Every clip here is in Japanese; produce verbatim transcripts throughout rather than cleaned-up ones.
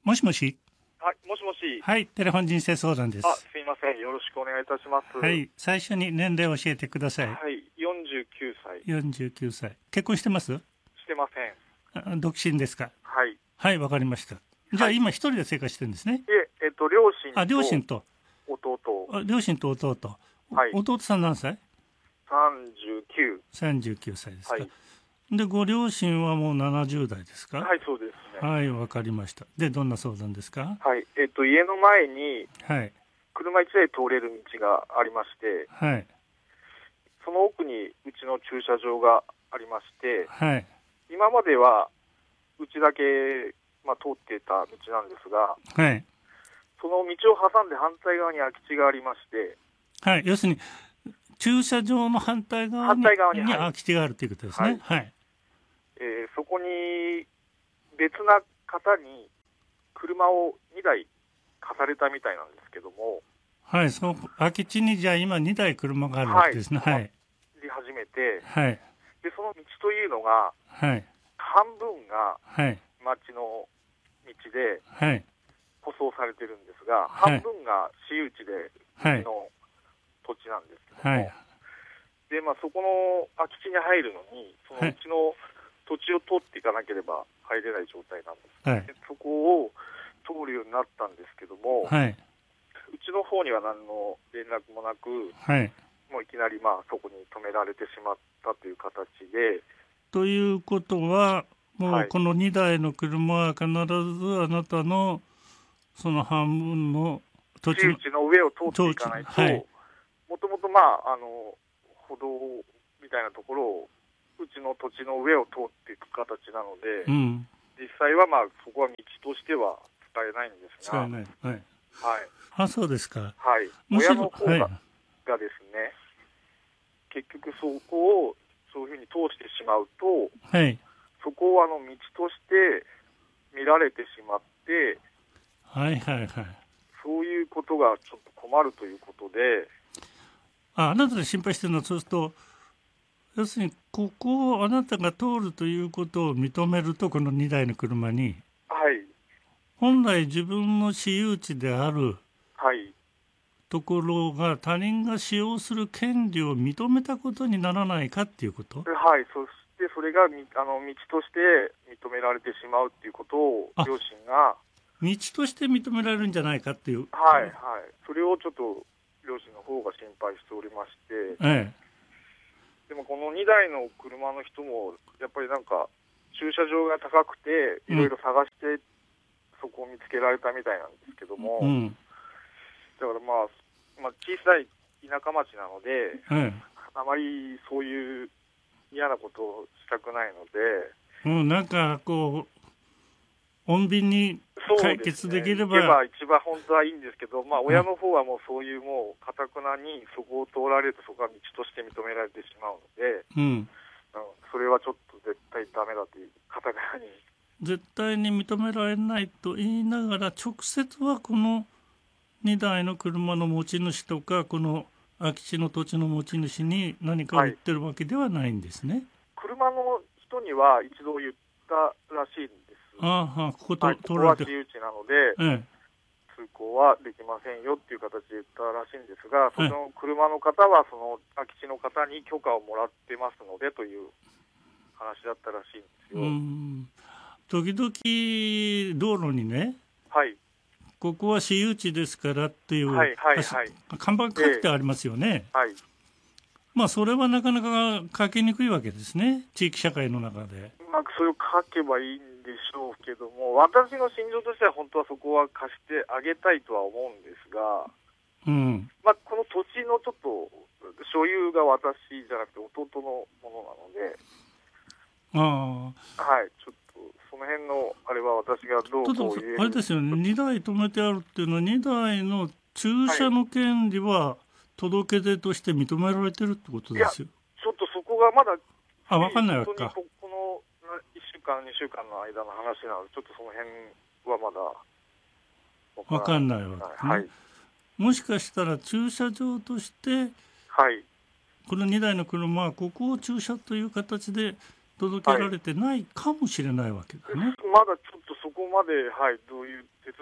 もしもし。 はい、もしもし。 はい、テレフォン人生相談です。 あ、すみません。よろしくお願いいたします。 はい、最初に年齢を教えてください。 はい、よんじゅうきゅうさい。 よんじゅうきゅうさい。結婚してます？ してません。独身ですか？ はい。 はい、わかりました。じゃあ、はい、今一人で生活してるんですね。 え、えっと、両親と。 あ、両親と。 弟。 あ、両親と弟。 はい。 弟さん何歳？ さんじゅうきゅう。 さんじゅうきゅうさいですか。 はい。 で、ご両親はもうななじゅうだいですか？ はい、そうですね。 はい、わかりました。で、どんな相談ですか？ はい、えっと、家の前に、 はい。 車いちだい通れる道がありまして、 はい。 その奥にうちの駐車場がありまして、 はい。 今まではうちだけ、まあ、通っていた道なんですが、 はい。 その道を挟んで反対側に空き地がありまして、 はい、要するに駐車場の反対側に、 反対側に、 に空き地があるということですね。はい。はい、 えー、そこに別な方に車をにだい貸されたみたいなんですけども、 はい、その空き地にじゃあ今にだい車があるわけですね。はい。 で始めて、 はい。 でその道というのが、 はい。 半分が町の道で、 はい。 舗装されてるんですが、はい、半分が私有地でうちの土地なんですけども、はい、でまあ、そこの空き地に入るのに、そのうちの土地を通っていかなければ入れない状態なんです、はい、でそこを通るようになったんですけども、はい、うちの方には何の連絡もなく、はい、もういきなりまあそこに止められてしまったという形で。 ということは、もうこのにだいの車は必ずあなたのその半分の土地の上を通っていかないと、もともとまああの歩道みたいなところをうちの土地の上を通っていく形なので、うん、実際はまあそこは道としては使えないんですが、 使えない、はい、はい、 あ、 そうですか。 はい、親の方が、はい、がですね、結局そこをそういうふうに通してしまうと、はい、そこをあの道として見られてしまって。 はいはいはい、 そういうことがちょっと困るということで、 あ、あなたが心配してるのは、そうすると要するにここをあなたが通るということを認めると、このにだいの車に、 はい、 本来自分の私有地であるところが他人が使用する権利を認めたことにならないかっていうこと。 はい、そしてそれがあの道として認められてしまうっていうことを両親が道として認められるんじゃないかっていう、 はいはい、それをちょっと両親の方が心配しておりまして、ええ、でもこのにだいの車の人もやっぱりなんか駐車場が高くていろいろ探してそこを見つけられたみたいなんですけども、うん、だから、まあ、まあ小さい田舎町なので、ええ、あまりそういう嫌なことをしたくないので、 うん、なんかこう穏便に解決できれば、 そうですね、行けば一番本当はいいんですけど、まあ、親の方はもうそういうもうかたくなにそこを通られるとそこが道として認められてしまうので、うん、それはちょっと絶対ダメだというかたくなに絶対に認められないと言いながら、直接はこのにだいの車の持ち主とかこの空き地の土地の持ち主に何かを言ってるわけではないんですね。はい、 車の人には一度言ったらしいんです。 ああ、ここと、 はい、ここは私有地なので、ええ、通行はできませんよっていう形で言ったらしいんですが、その車の方はその空き地の方に許可をもらってますのでという話だったらしいんですよ。 うん、時々道路にね、 はい、 ここは私有地ですからっていう、 はいはいはい、 看板書いてありますよね。ええ、はい、まあそれはなかなか書きにくいわけですね、地域社会の中で。 うまくそれを書けばいいんでしょうけども、私の心情としては本当はそこは貸してあげたいとは思うんですが、うん、まあ、この土地のちょっと所有が私じゃなくて弟のものなので、あ、はい、ちょっとその辺のあれは私がどうこう言える。 あれですよね、にだい止めてあるっていうのは、にだいの駐車の権利は届け出として認められてるってことですよ。 いや、ちょっとそこがまだ、 あ、分かんないわけか。 このいっしゅうかんにしゅうかんの間の話なので、ちょっとその辺はまだ分かんないわけね。はい、もしかしたら駐車場として、はい、このにだいの車はここを駐車という形で届けられてないかもしれないわけだね。 はい、まだちょっとそこまで、はい、どういう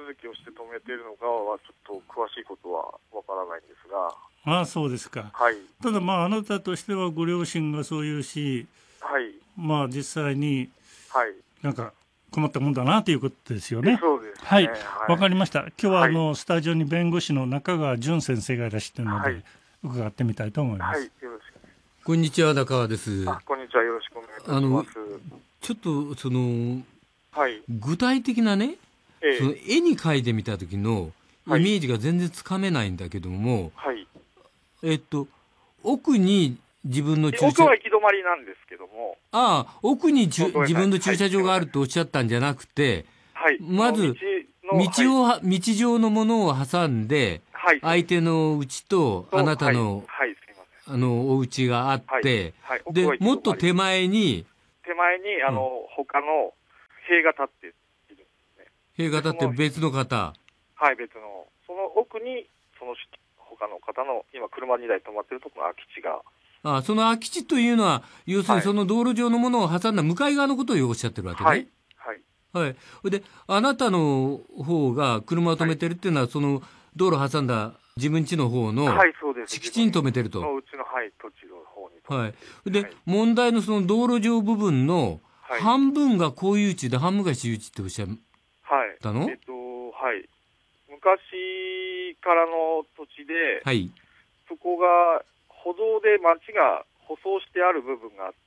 続きをして止めているのかはちょっと詳しいことはわからないんですが。 ああ、そうですか。 はい、 ただまああなたとしてはご両親がそういうし、 はい、 まあ実際になんか困ったもんだなということですよね。 そうですね。 はい、わ、はい、かりました。今日はあの、 はい、 スタジオに弁護士の中川淳先生がいらっしゃるので、はい、伺ってみたいと思います。 はい、よろしく。 こんにちは、中川です。 あ、こんにちは、よろしくお願いいたします。 ちょっとその、 はい、 具体的なね、ええ、その絵に描いてみた時のイメージが全然つかめないんだけども、はい、えっと奥に自分の駐車奥は行き止まりなんですけども、 ああ、奥に自分の駐車場があるとおっしゃったんじゃなくて、はい、まず道を、はい、道上のものを挟んで、はい、相手の家とあなたの、はいはい、あのお家があって、はいはい、でもっと手前に手前にあの、うん、他の塀が立っているんですね。 塀が立って別の方。 はい、別のその奥にその他の方の今車にだい止まってるところの空き地が。 ああ、その空き地というのは要するにその道路上のものを挟んだ向かい側のことをおっしゃってるわけね。 はいはいはい。であなたの方が車を止めてるっていうのは、はい、その道路を挟んだ自分家の方の敷地に止めてると。 はい、そうです。うちの、はい、土地の方に止めてる。 はい。で、はい、問題のその道路上部分の半分が公有地で半分が私有地っておっしゃったの？ はい。えっと、はい。昔からの土地で、はい、そこが歩道で町が舗装してある部分があって、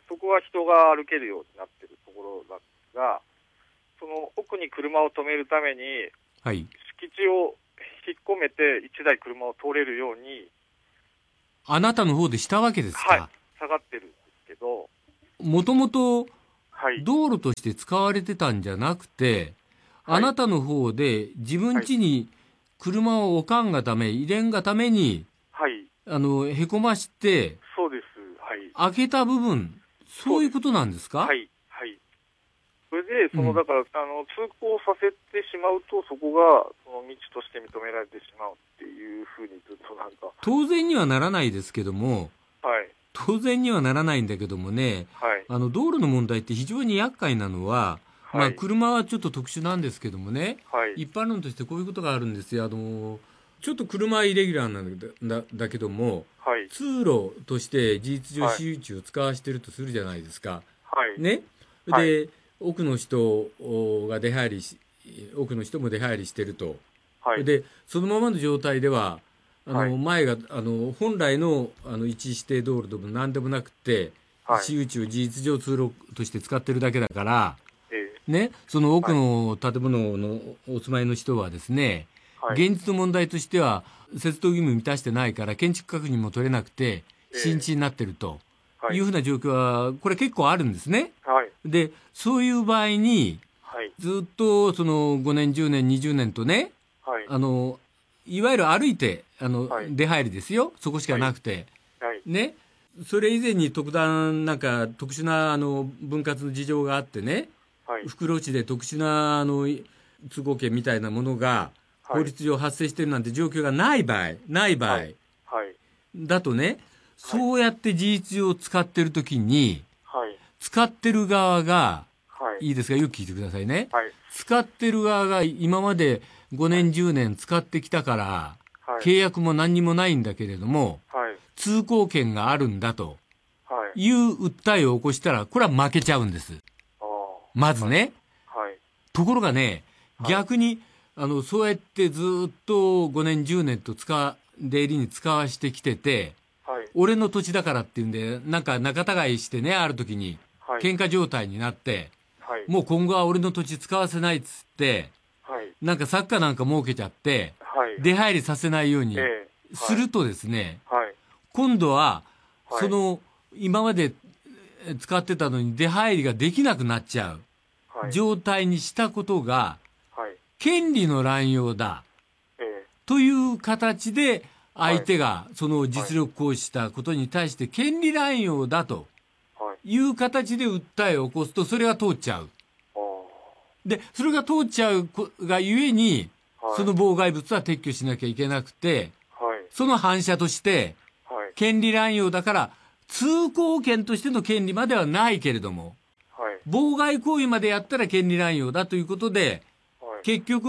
そこは人が歩けるようになっているところなんですが、その奥に車を止めるために、はい、敷地を引っ込めていちだい車を通れるように、 あなたの方でしたわけですか？ はい、下がってるんですけど、 もともと道路として使われてたんじゃなくて、はい、あなたの方で自分家に車を置かんがため、入れんがために、はい、あのへこまして、 そうです、はい、 開けた部分、そういうことなんですか？ はい、はい。それで、その、だから、うん、あの、通行させてしまうと、そこが、その道として認められてしまうっていうふうにずっとなんか。 当然にはならないですけども、はい。当然にはならないんだけどもね、はい。あの、道路の問題って非常に厄介なのは、はい、まあ、車はちょっと特殊なんですけどもね、はい。一般論としてこういうことがあるんですよ。あの、ちょっと車はイレギュラーなんだ、だ、だけども、はい。通路として事実上私有地を使わしてるとするじゃないですか。はい。ね。で、はい、奥の人が出入りし、奥の人も出入りしてると。はい。で、そのままの状態では、あの、はい、前が、あの、本来の、あの、一指定道路でも何でもなくて、はい、私有地を事実上通路として使ってるだけだから、ええ、ね、その奥の建物のお住まいの人はですね、はい、現実の問題としては、接当義務満たしてないから、建築確認も取れなくて、新地になってると。はい、いうふうな状況は、これ結構あるんですね。はい、で、そういう場合に、はい、ずっとそのごねん、じゅうねん、にじゅうねんとね、はい、あの、いわゆる歩いて、あの、はい、出入りですよ。そこしかなくて。はい、ね。それ以前に特段、なんか特殊な、あの、分割の事情があってね、はい、袋地で特殊な、あの、通行権みたいなものが、法律上発生しているなんて状況がない場合、ない場合、はいはい、だとね、そうやって事実上使ってるときに、はい、使ってる側が、はい、いいですか、よく聞いてくださいね。はい、使ってる側が今までごねん、じゅうねん使ってきたから、はい、契約も何にもないんだけれども、はい、通行権があるんだという訴えを起こしたら、これは負けちゃうんです。まずね。はい、ところがね、逆に、あの、そうやってずっとごねん、じゅうねんと使、出入りに使わしてきてて、はい、俺の土地だからっていうんで、なんか仲違いしてね、ある時に、喧嘩状態になって、はい、もう今後は俺の土地使わせないっつって、はい、なんかサッカーなんか設けちゃって、はい、出入りさせないようにするとですね、はいはい、今度は、その、今まで使ってたのに出入りができなくなっちゃう状態にしたことが、はい、権利の乱用だ、ええ、という形で、相手がその実力行使したことに対して権利乱用だという形で訴えを起こすと、それが通っちゃう。で、それが通っちゃうがゆえに、その妨害物は撤去しなきゃいけなくて、その反射として、権利乱用だから、通行権としての権利まではないけれども、妨害行為までやったら権利乱用だということで、結局、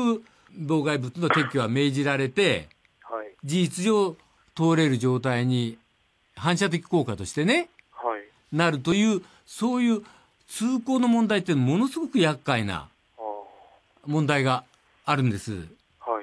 妨害物の撤去は命じられて、 はい、 事実上通れる状態に反射的効果としてね、 はい、 なるという、そういう通行の問題ってものすごく厄介な問題があるんです。 はい、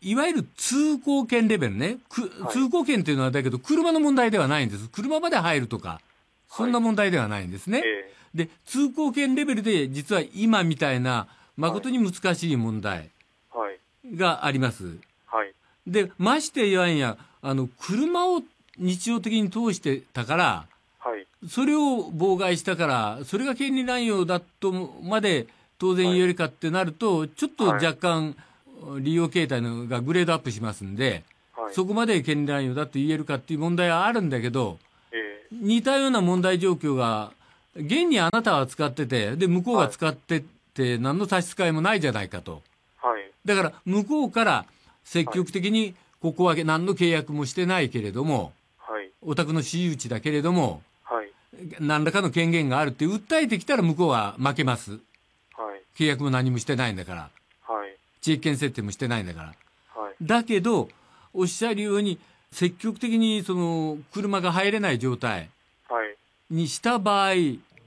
いわゆる通行権レベルね、はい、通行権っていうのはだけど車の問題ではないんです。車まで入るとかそんな問題ではないんですね、はい、で通行権レベルで実は今みたいな誠に難しい問題があります、 はい、 でましてやんやあの車を日常的に通してたから、 はい、 それを妨害したからそれが権利乱用だとまで当然言えるかってなると、はい、ちょっと若干利用形態のがグレードアップしますんで、はい、そこまで権利乱用だと言えるかっていう問題はあるんだけど、 えー、 似たような問題状況が現にあなたは使っててで向こうが使ってって何の差し支えもないじゃないかと、 はい、 だから向こうから積極的にここは何の契約もしてないけれども、 はい、 お宅の私有地だけれども、 はい、 何らかの権限があるって訴えてきたら向こうは負けます、 はい、 契約も何もしてないんだから、 はい、 地域権設定もしてないんだから、 はい、 だけどおっしゃるように積極的にその車が入れない状態にした場合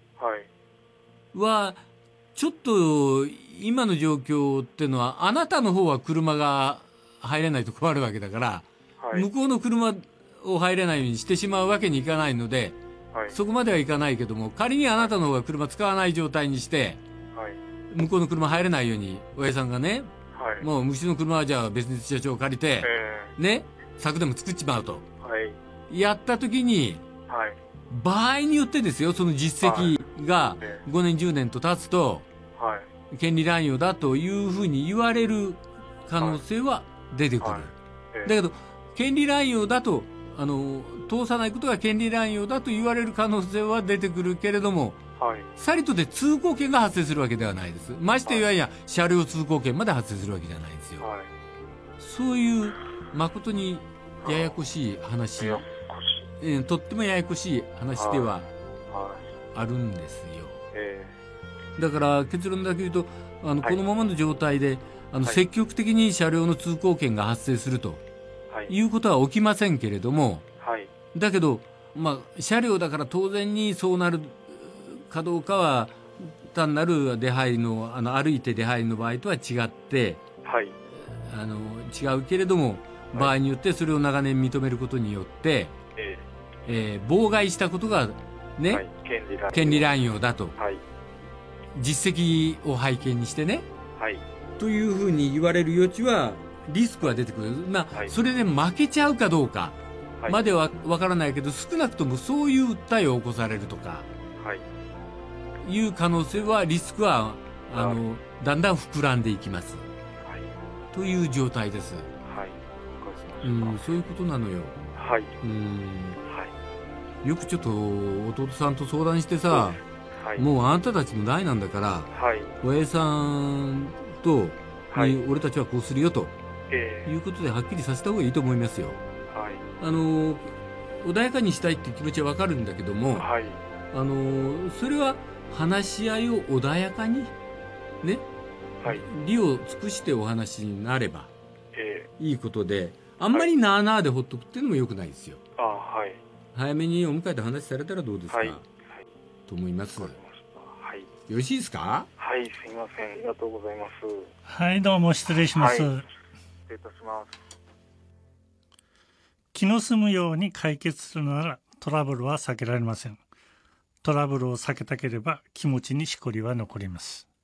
はちょっと今の状況っていうのはあなたの方は車が入れないと困るわけだから、はい、向こうの車を入れないようにしてしまうわけにいかないので、はい、そこまではいかないけども仮にあなたの方が車使わない状態にして、はい、向こうの車入れないように親さんがね、はい、もううちの車はじゃあ別に駐車場を借りて、えー、ね柵でも作っちまうと、はい、やった時に、はい、場合によってですよその実績がごねんじゅうねんと経つと、はい、権利乱用だというふうに言われる可能性は出てくる、はいえー、だけど権利乱用だとあの通さないことが権利乱用だと言われる可能性は出てくるけれども、はい、さりとて通行権が発生するわけではないです。ましてやや車両通行権まで発生するわけじゃないんですよ、はい、そういう誠にややこしい話、はえー、とってもややこしい話ではあるんですよ、えー、だから結論だけ言うとあの、はい、このままの状態であの、はい、積極的に車両の通行権が発生すると、はい、いうことは起きませんけれども、はい、だけど、まあ、車両だから当然にそうなるかどうかは単なる出入りの、あの歩いて出入りの場合とは違って、はい、あの違うけれども場合によってそれを長年認めることによって、ええー、妨害したことが、ねはい、権利乱用、権利乱用だと、はい、実績を背景にしてね、はい、というふうに言われる余地はリスクは出てくる、まあはい、それで負けちゃうかどうかまでは分からないけど、少なくともそういう訴えを起こされるとか、はい、いう可能性はリスクはあのだんだん膨らんでいきます、はい、という状態です。はいうん、そういうことなのよ。はい。うん。はい。よくちょっと弟さんと相談してさ、はい、もうあんたたちの代なんだから、はい、親さんと、はい、俺たちはこうするよと、えー、いうことではっきりさせた方がいいと思いますよ。はい。あの穏やかにしたいっていう気持ちはわかるんだけども、はい。あのそれは話し合いを穏やかにね、はい。理を尽くしてお話になれば、えー、いいことで。あんまりなあなあでほっとくっていうのも良くないですよ。あはい。早めにお迎えで話されたらどうですか、はいはい、と思います。わかりました。はい。よろしいですか？ はい、すみません。ありがとうございます。 はい、どうも失礼します。はい、 失礼いたします。 気の済むように解決するならトラブルは避けられません。トラブルを避けたければ気持ちにしこりは残ります。